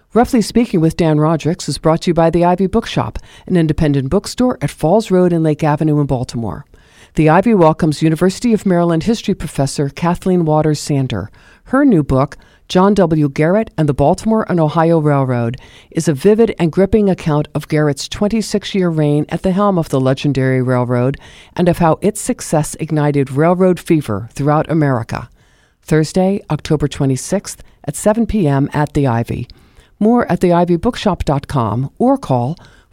Roughly Speaking with Dan Rodricks is brought to you by the Ivy Bookshop, an independent bookstore at Falls Road and Lake Avenue in Baltimore. The Ivy welcomes University of Maryland history professor Kathleen Waters Sander. Her new book, John W. Garrett and the Baltimore and Ohio Railroad, is a vivid and gripping account of Garrett's 26-year reign at the helm of the legendary railroad and of how its success ignited railroad fever throughout America. Thursday, October 26th at 7 p.m. at the Ivy. More at theivybookshop.com or call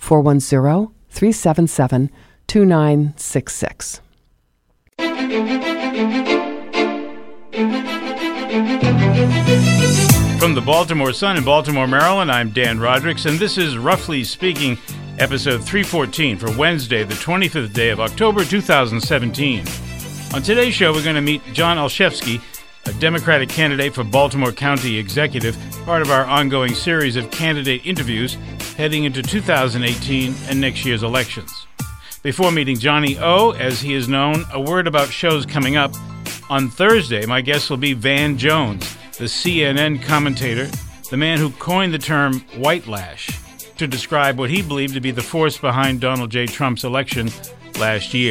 410-377-2966. From the Baltimore Sun in Baltimore, Maryland, I'm Dan Rodricks, and this is Roughly Speaking, episode 314 for Wednesday, the 25th day of October 2017. On today's show, we're going to meet John Olszewski, a Democratic candidate for Baltimore County Executive, part of our ongoing series of candidate interviews heading into 2018 and next year's elections. Before meeting Johnny O, as he is known, a word about shows coming up. On Thursday, my guest will be Van Jones, the CNN commentator, the man who coined the term white lash to describe what he believed to be the force behind Donald J. Trump's election last year.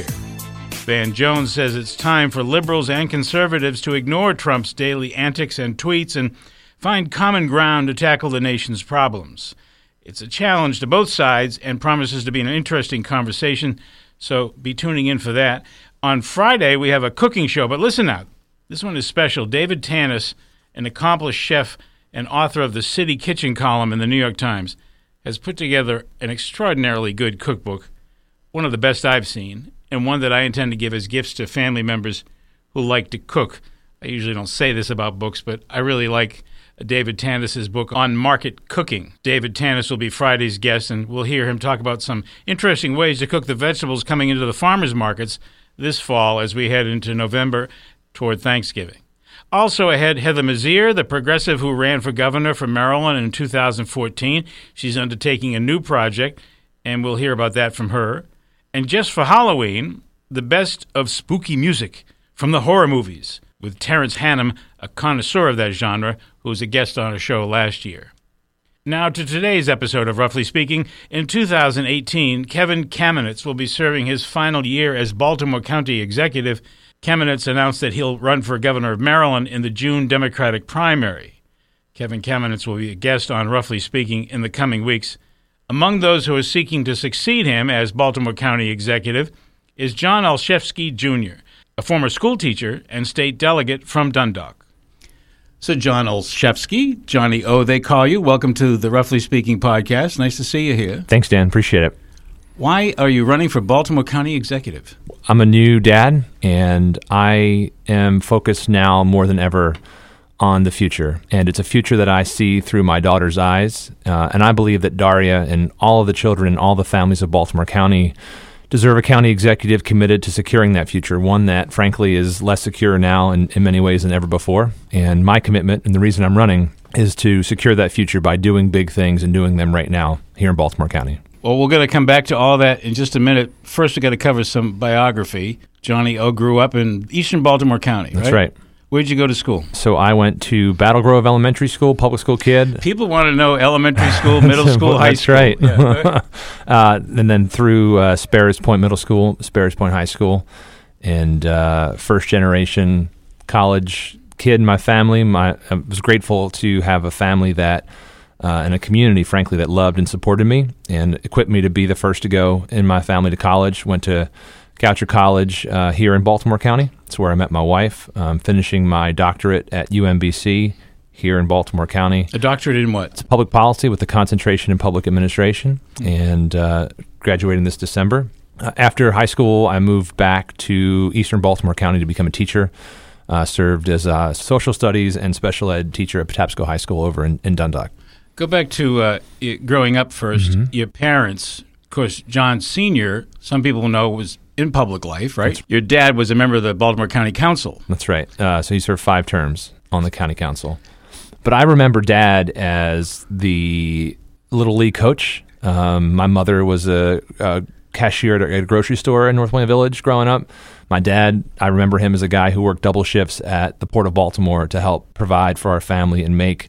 Van Jones says it's time for liberals and conservatives to ignore Trump's daily antics and tweets and find common ground to tackle the nation's problems. It's a challenge to both sides and promises to be an interesting conversation, so be tuning in for that. On Friday, we have a cooking show, but listen out. This one is special. David Tanis, an accomplished chef and author of the City Kitchen column in the New York Times, has put together an extraordinarily good cookbook, one of the best I've seen, and one that I intend to give as gifts to family members who like to cook. I usually don't say this about books, but I really like David Tanis' book on market cooking. David Tanis will be Friday's guest, and we'll hear him talk about some interesting ways to cook the vegetables coming into the farmers' markets this fall as we head into November toward Thanksgiving. Also ahead, Heather Mazier, the progressive who ran for governor for Maryland in 2014. She's undertaking a new project, and we'll hear about that from her. And just for Halloween, the best of spooky music from the horror movies with Terrence Hannum, a connoisseur of that genre, who was a guest on a show last year. Now to today's episode of Roughly Speaking. In 2018, Kevin Kamenetz will be serving his final year as Baltimore County Executive. Kamenetz announced that he'll run for governor of Maryland in the June Democratic primary. Kevin Kamenetz will be a guest on Roughly Speaking in the coming weeks. Among those who are seeking to succeed him as Baltimore County Executive is John Olszewski, Jr., a former school teacher and state delegate from Dundalk. So John Olszewski, Johnny O, they call you. Welcome to the Roughly Speaking podcast. Nice to see you here. Thanks, Dan. Appreciate it. Why are you running for Baltimore County Executive? I'm a new dad, and I am focused now more than ever on the future. And it's a future that I see through my daughter's eyes. And I believe that Daria and all of the children and all the families of Baltimore County deserve a county executive committed to securing that future, one that, frankly, is less secure now in many ways than ever before. And my commitment, and the reason I'm running, is to secure that future by doing big things and doing them right now here in Baltimore County. Well, we're going to come back to all that in just a minute. First, we've got to cover some biography. Johnny O grew up in eastern Baltimore County, right? That's right. Where'd you go to school? So I went to Battle Grove Elementary School, public school kid. People want to know elementary school, middle school, high school. That's right. Yeah, right. And then through Sparrows Point Middle School, Sparrows Point High School, and first generation college kid in my family. I was grateful to have a family that and a community, frankly, that loved and supported me and equipped me to be the first to go in my family to college. Went to Goucher College here in Baltimore County. That's where I met my wife, finishing my doctorate at UMBC here in Baltimore County. A doctorate in what? It's public policy with a concentration in public administration, and graduating this December. After high school, I moved back to eastern Baltimore County to become a teacher. Served as a social studies and special ed teacher at Patapsco High School over in Dundalk. Go back to growing up first. Mm-hmm. Your parents, of course, John Sr., some people know was in public life, right? Your dad was a member of the Baltimore County Council. That's right. So he served 5 terms on the county council. But I remember Dad as the Little League coach. My mother was a cashier at a grocery store in North Point Village growing up. My dad, I remember him as a guy who worked double shifts at the Port of Baltimore to help provide for our family and make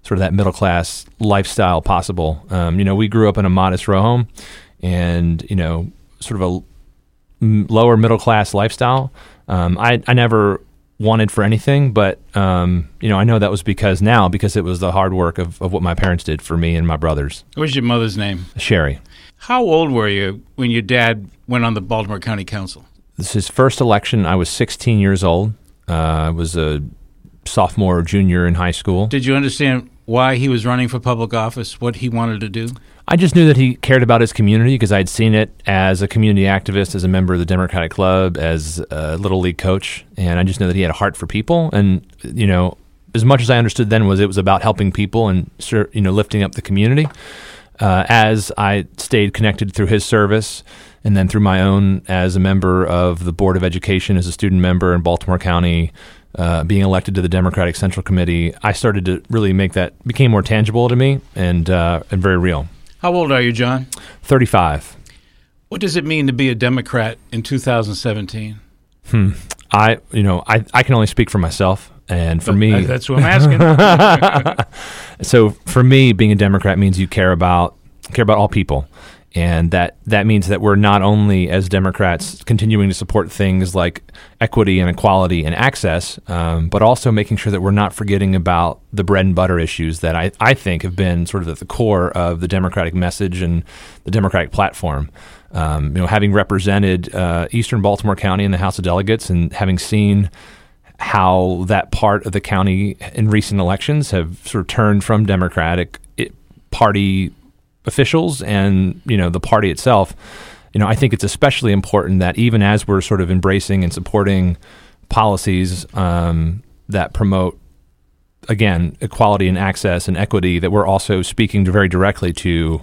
sort of that middle class lifestyle possible. We grew up in a modest row home, and sort of a lower middle class lifestyle. I never wanted for anything, but I know that was because it was the hard work of what my parents did for me and my brothers. What was your mother's name? Sherry. How old were you when your dad went on the Baltimore County Council? This is his first election. I was 16 years old. I was a sophomore or junior in high school. Did you understand why he was running for public office, what he wanted to do? I just knew that he cared about his community because I'd seen it as a community activist, as a member of the Democratic Club, as a Little League coach, and I just knew that he had a heart for people. And, as much as I understood then it was about helping people and, lifting up the community. As I stayed connected through his service and then through my own as a member of the Board of Education, as a student member in Baltimore County, being elected to the Democratic Central Committee, I started to really became more tangible to me and very real. How old are you, John? 35. What does it mean to be a Democrat in 2017? I can only speak for myself. And for me, that's what I'm asking. So for me, being a Democrat means you care about all people. And that means that we're not only, as Democrats, continuing to support things like equity and equality and access, but also making sure that we're not forgetting about the bread and butter issues that I think have been sort of at the core of the Democratic message and the Democratic platform. Having represented Eastern Baltimore County in the House of Delegates and having seen how that part of the county in recent elections have sort of turned from Democratic Party officials and the party itself, I think it's especially important that even as we're sort of embracing and supporting policies that promote, again, equality and access and equity, that we're also speaking very directly to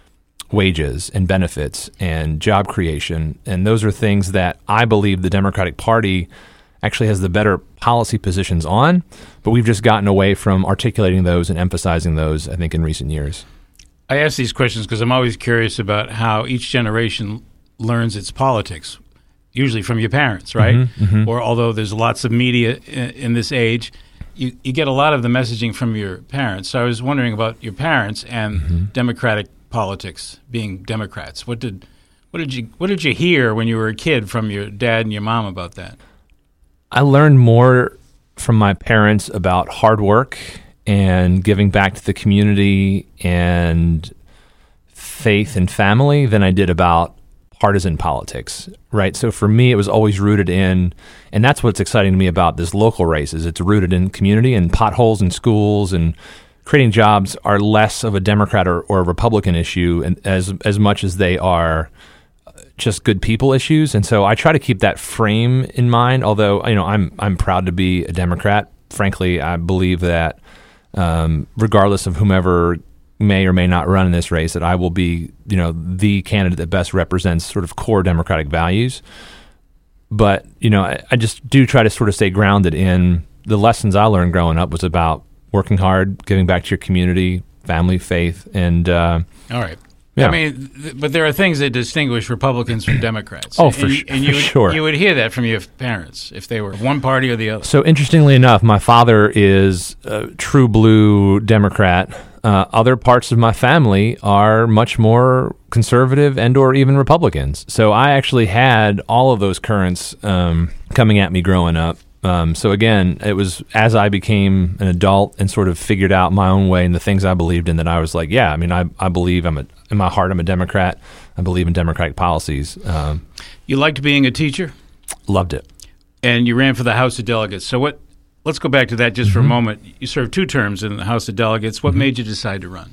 wages and benefits and job creation. And those are things that I believe the Democratic Party actually has the better policy positions on, but we've just gotten away from articulating those and emphasizing those, I think, in recent years. I ask these questions because I'm always curious about how each generation learns its politics, usually from your parents, right? Mm-hmm. Or although there's lots of media in this age, you get a lot of the messaging from your parents. So I was wondering about your parents and Democratic politics, being Democrats. What did you hear when you were a kid from your dad and your mom about that? I learned more from my parents about hard work and giving back to the community and faith and family than I did about partisan politics, right? So for me, it was always rooted in, and that's what's exciting to me about this local race, is it's rooted in community, and potholes in schools and creating jobs are less of a Democrat or a Republican issue, and as much as they are just good people issues. And so I try to keep that frame in mind, although I'm proud to be a Democrat. Frankly, I believe that regardless of whomever may or may not run in this race, that I will be, the candidate that best represents sort of core Democratic values. But, I just do try to sort of stay grounded in the lessons I learned growing up was about working hard, giving back to your community, family, faith, and all right. Yeah. I mean, but there are things that distinguish Republicans from Democrats. Oh, for sure. You would hear that from your parents if they were one party or the other. So interestingly enough, my father is a true blue Democrat. Other parts of my family are much more conservative and or even Republicans. So I actually had all of those currents coming at me growing up. So again, it was as I became an adult and sort of figured out my own way and the things I believed in that I was like, yeah, I mean, I believe in my heart, I'm a Democrat. I believe in democratic policies. You liked being a teacher? Loved it. And you ran for the House of Delegates. So let's go back to that just for a moment. You served 2 terms in the House of Delegates. What made you decide to run?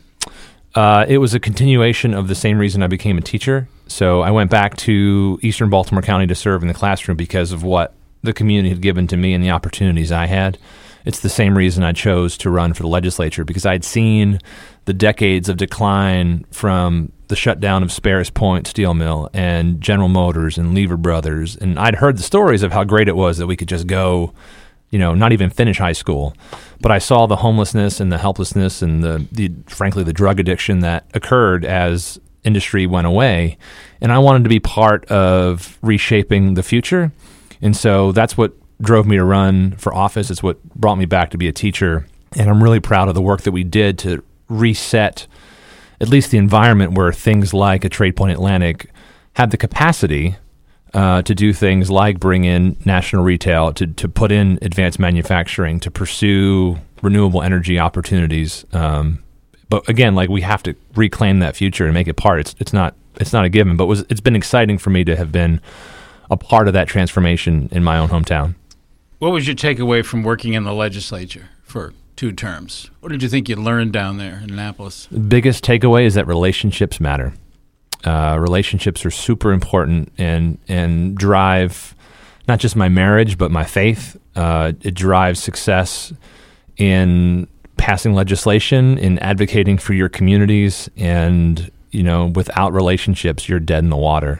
It was a continuation of the same reason I became a teacher. So I went back to Eastern Baltimore County to serve in the classroom because of what the community had given to me and the opportunities I had. It's the same reason I chose to run for the legislature, because I'd seen the decades of decline from the shutdown of Sparrows Point Steel Mill and General Motors and Lever Brothers. And I'd heard the stories of how great it was that we could just go, not even finish high school. But I saw the homelessness and the helplessness and frankly, the drug addiction that occurred as industry went away. And I wanted to be part of reshaping the future. And so that's what drove me to run for office. It's what brought me back to be a teacher. And I'm really proud of the work that we did to reset at least the environment where things like a TradePoint Atlantic had the capacity to do things like bring in national retail, to put in advanced manufacturing, to pursue renewable energy opportunities. But again, like, we have to reclaim that future and make it part. It's not a given, but it's been exciting for me to have been a part of that transformation in my own hometown. What was your takeaway from working in the legislature for 2 terms? What did you think you learned down there in Annapolis? The biggest takeaway is that relationships matter. Relationships are super important and drive not just my marriage, but my faith. It drives success in passing legislation, in advocating for your communities, and, without relationships, you're dead in the water.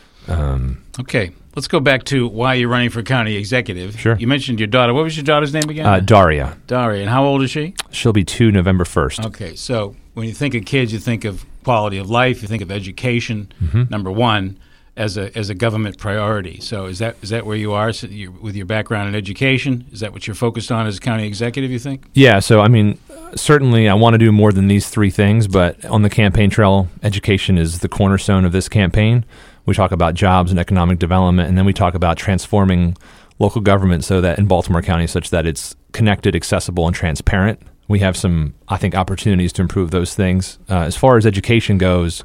Okay, let's go back to why you're running for county executive. Sure. You mentioned your daughter. What was your daughter's name again? Daria. Daria. And how old is she? She'll be 2 November 1st. Okay, so when you think of kids, you think of quality of life, you think of education, number one, as a government priority. So is that where you are? So with your background in education, is that what you're focused on as a county executive, you think? Yeah, so certainly I want to do more than these 3 things, but on the campaign trail, education is the cornerstone of this campaign. We talk about jobs and economic development, and then we talk about transforming local government so that in Baltimore County, such that it's connected, accessible, and transparent. We have some, I think, opportunities to improve those things. As far as education goes,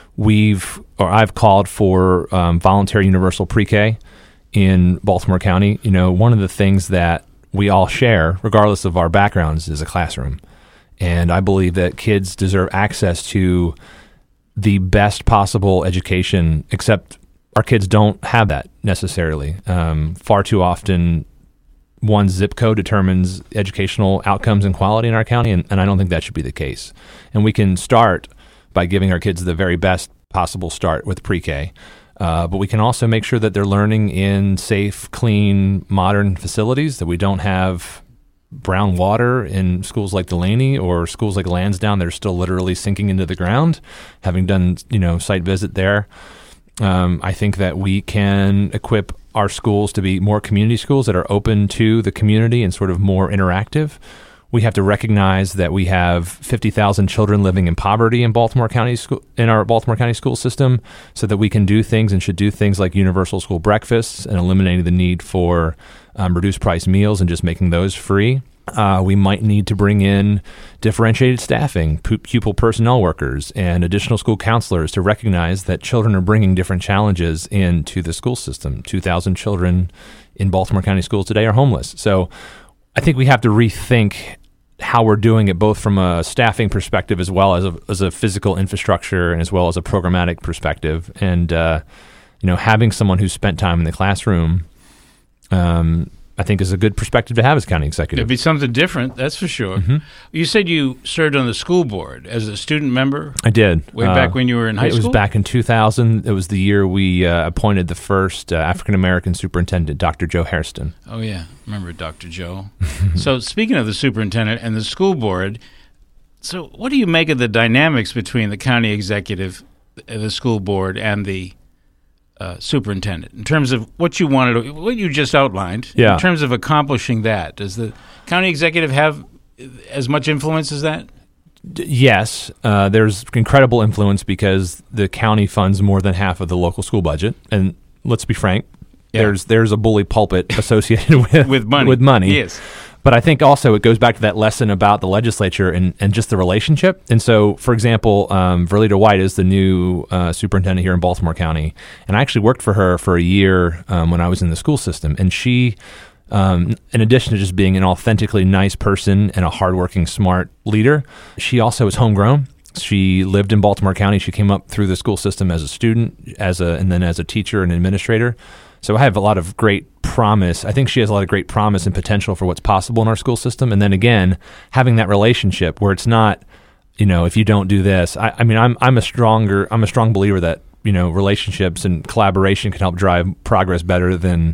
I've called for voluntary universal pre-K in Baltimore County. One of the things that we all share, regardless of our backgrounds, is a classroom. And I believe that kids deserve access to the best possible education, except our kids don't have that necessarily. Far too often, one zip code determines educational outcomes and quality in our county, and I don't think that should be the case. And we can start by giving our kids the very best possible start with pre-K. But we can also make sure that they're learning in safe, clean, modern facilities, that we don't have brown water in schools like Delaney or schools like Lansdowne that are still literally sinking into the ground, having done, site visit there. I think that we can equip our schools to be more community schools that are open to the community and sort of more interactive. We have to recognize that we have 50,000 children living in poverty in Baltimore County in our Baltimore County school system, so that we can do things and should do things like universal school breakfasts and eliminating the need for reduced price meals and just making those free. We might need to bring in differentiated staffing, pupil personnel workers, and additional school counselors to recognize that children are bringing different challenges into the school system. 2,000 children in Baltimore County schools today are homeless. So I think we have to rethink how we're doing it, both from a staffing perspective as well as a physical infrastructure and as well as a programmatic perspective. And, having someone who's spent time in the classroom, I think is a good perspective to have as county executive. It'd be something different, that's for sure. Mm-hmm. You said you served on the school board as a student member? I did. Way back when you were in high school? It was back in 2000. It was the year we appointed the first African-American superintendent, Dr. Joe Hairston. Oh, yeah. Remember Dr. Joe. So speaking of the superintendent and the school board, so what do you make of the dynamics between the county executive, the school board, and the superintendent in terms of what you just outlined? Yeah. In terms of accomplishing that? Does the county executive have as much influence as that? Yes. There's incredible influence because the county funds more than half of the local school budget. And let's be frank, there's a bully pulpit associated with money. Yes. But I think also it goes back to that lesson about the legislature and just the relationship. And so, for example, Verlita White is the new superintendent here in Baltimore County. And I actually worked for her for a year when I was in the school system. And she, in addition to just being an authentically nice person and a hardworking, smart leader, she also is homegrown. She lived in Baltimore County. She came up through the school system as a student, and then as a teacher and administrator. So I have a lot of great promise. I think she has a lot of great promise and potential for what's possible in our school system. And then again, having that relationship where it's not, if you don't do this. I'm a strong believer that relationships and collaboration can help drive progress better than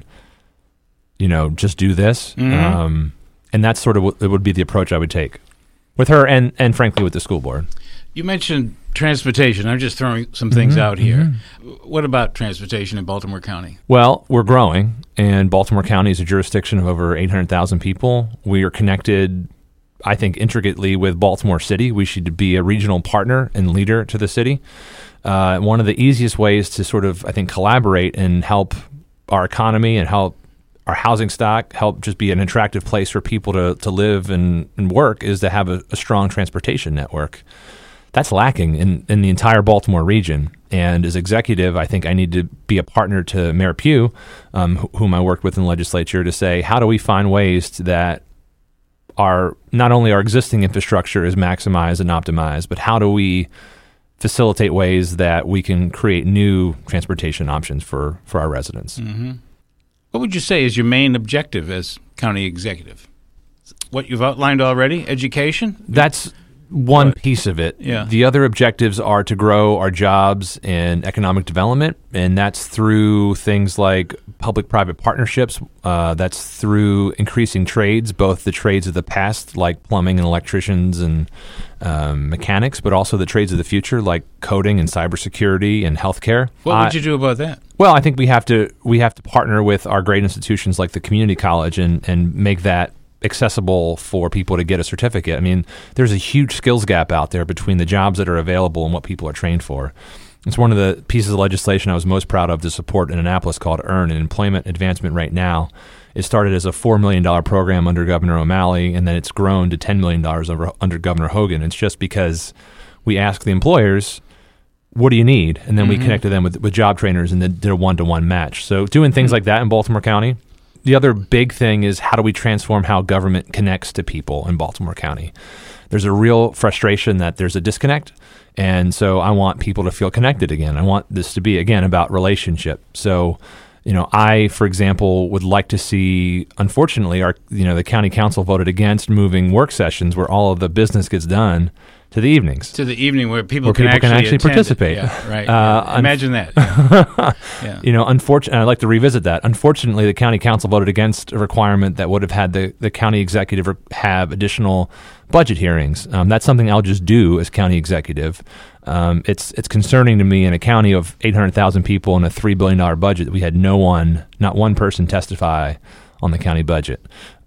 just do this. Mm-hmm. And that's sort of what it would be the approach I would take with her and frankly with the school board. You mentioned transportation. I'm just throwing some things out here. Mm-hmm. What about transportation in Baltimore County? Well, we're growing, and Baltimore County is a jurisdiction of over 800,000 people. We are connected I think, intricately with Baltimore City. We should be a regional partner and leader to the city. One of the easiest ways to sort of, I think, collaborate and help our economy and help our housing stock, help just be an attractive place for people to live and work is to have a strong transportation network. That's lacking in the entire Baltimore region. And as executive, I think I need to be a partner to Mayor Pugh, whom I worked with in the legislature, to say, how do we find ways that not only our existing infrastructure is maximized and optimized, but how do we facilitate ways that we can create new transportation options for our residents? Mm-hmm. What would you say is your main objective as county executive? What you've outlined already, education? That's one piece of it. Yeah. The other objectives are to grow our jobs and economic development, and that's through things like public-private partnerships. That's through increasing trades, both the trades of the past, like plumbing and electricians and mechanics, but also the trades of the future, like coding and cybersecurity and healthcare. What would you do about that? Well, I think we have to partner with our great institutions like the community college and make that accessible for people to get a certificate. I mean, there's a huge skills gap out there between the jobs that are available and what people are trained for. It's one of the pieces of legislation I was most proud of to support in Annapolis called EARN, an employment advancement right now. It started as a $4 million program under Governor O'Malley, and then it's grown to $10 million under Governor Hogan. It's just because we ask the employers, what do you need? And then we connected them with job trainers and then did a one-to-one match. So doing things like that in Baltimore County. The other big thing is, how do we transform how government connects to people in Baltimore County? There's a real frustration that there's a disconnect, and so I want people to feel connected again. I want this to be, again, about relationship. So, I, for example, would like to see, unfortunately, the county council voted against moving work sessions where all of the business gets done to the evenings. To the evening where people can actually participate. Yeah, right. Imagine that. Yeah. Unfortunately, I'd like to revisit that. Unfortunately, the county council voted against a requirement that would have had the county executive have additional budget hearings. That's something I'll just do as county executive. It's concerning to me in a county of 800,000 people and a $3 billion budget that we had not one person testify on the county budget.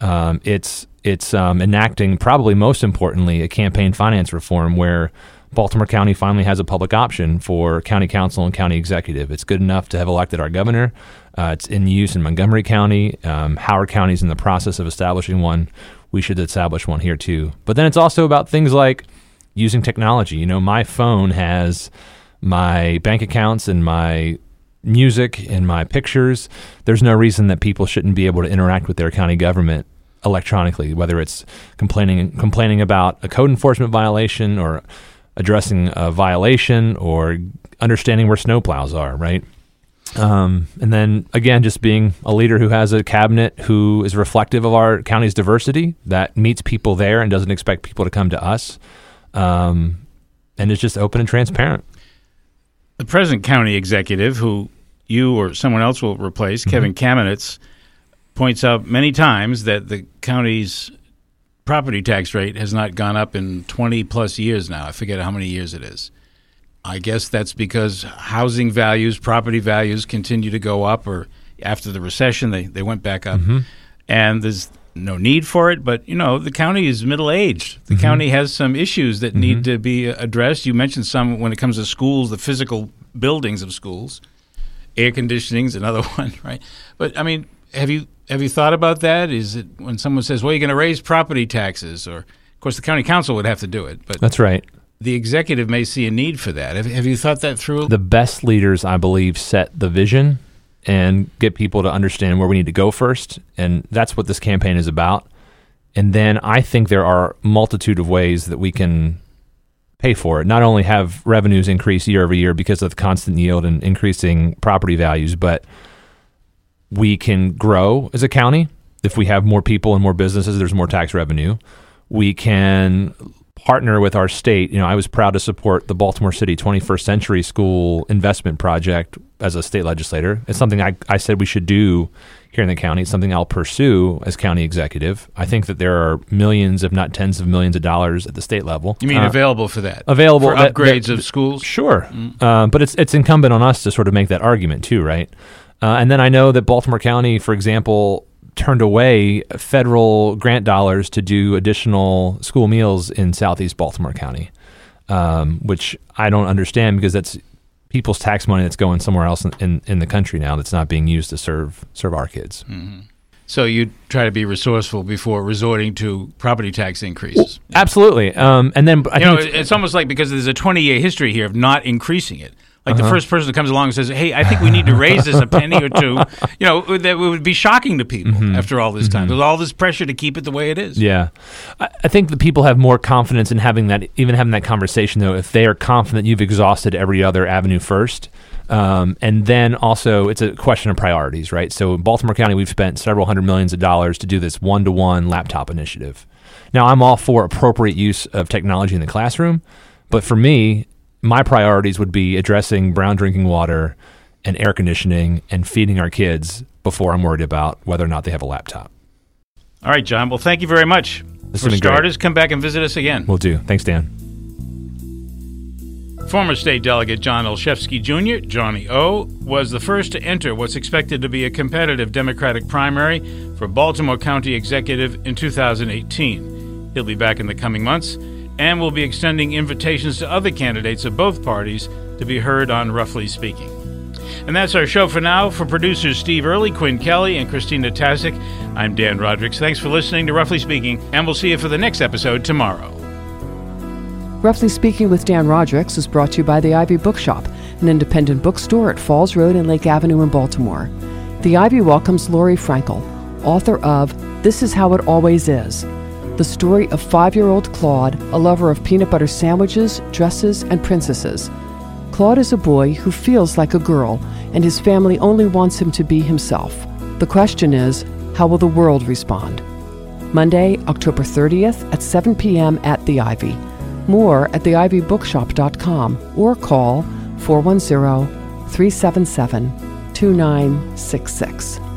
It's enacting, probably most importantly, a campaign finance reform where Baltimore County finally has a public option for county council and county executive. It's good enough to have elected our governor. It's in use in Montgomery County. Howard County is in the process of establishing one. We should establish one here too. But then it's also about things like using technology. My phone has my bank accounts and my music and my pictures. There's no reason that people shouldn't be able to interact with their county government electronically, whether it's complaining about a code enforcement violation or addressing a violation or understanding where snowplows are, right? And then, again, just being a leader who has a cabinet who is reflective of our county's diversity, that meets people there and doesn't expect people to come to us, and is just open and transparent. The present county executive, who you or someone else will replace, Kevin Kamenetz, points out many times that the county's property tax rate has not gone up in 20-plus years now. I forget how many years it is. I guess that's because housing values, property values continue to go up, or after the recession, they went back up. And there's no need for it, but, the county is middle-aged. The county has some issues that need to be addressed. You mentioned some when it comes to schools, the physical buildings of schools. Air conditioning is another one, right? But, I mean, have you thought about that? Is it when someone says, well, you're going to raise property taxes, or, of course, the county council would have to do it. But that's right. The executive may see a need for that. Have you thought that through? The best leaders, I believe, set the vision and get people to understand where we need to go first, and that's what this campaign is about. And then I think there are a multitude of ways that we can pay for it. Not only have revenues increase year over year because of constant yield and increasing property values, but we can grow as a county. If we have more people and more businesses, there's more tax revenue. We can partner with our state. I was proud to support the Baltimore City 21st Century School Investment Project as a state legislator. It's something I said we should do here in the county. It's something I'll pursue as county executive. I think that there are millions, if not tens of millions of dollars at the state level. You mean available for that? Available. For upgrades of schools? Sure. But it's incumbent on us to sort of make that argument too, right? And then I know that Baltimore County, for example, turned away federal grant dollars to do additional school meals in Southeast Baltimore County, which I don't understand because that's people's tax money that's going somewhere else in the country now that's not being used to serve our kids. Mm-hmm. So you try to be resourceful before resorting to property tax increases. Absolutely. And then it's almost like because there's a 20-year history here of not increasing it. Like the first person that comes along and says, hey, I think we need to raise this a penny or two, that would be shocking to people after all this time. There's all this pressure to keep it the way it is. Yeah. I think the people have more confidence in having that conversation, though, if they are confident you've exhausted every other avenue first. And then also it's a question of priorities, right? So in Baltimore County, we've spent several $100 millions to do this one-to-one laptop initiative. Now, I'm all for appropriate use of technology in the classroom, but for me, my priorities would be addressing brown drinking water and air conditioning and feeding our kids before I'm worried about whether or not they have a laptop. All right, John. Well, thank you very much. For starters, come back and visit us again. Will do. Thanks, Dan. Former state delegate John Olszewski Jr., Johnny O., was the first to enter what's expected to be a competitive Democratic primary for Baltimore County Executive in 2018. He'll be back in the coming months and will be extending invitations to other candidates of both parties to be heard on Roughly Speaking. And that's our show for now. For producers Steve Early, Quinn Kelly, and Christina Tasic, I'm Dan Rodricks. Thanks for listening to Roughly Speaking, and we'll see you for the next episode tomorrow. Roughly Speaking with Dan Rodricks is brought to you by the Ivy Bookshop, an independent bookstore at Falls Road and Lake Avenue in Baltimore. The Ivy welcomes Lori Frankel, author of This Is How It Always Is, the story of 5-year-old Claude, a lover of peanut butter sandwiches, dresses, and princesses. Claude is a boy who feels like a girl, and his family only wants him to be himself. The question is, how will the world respond? Monday, October 30th at 7 p.m. at the Ivy. More at theivybookshop.com or call 410-377-2966.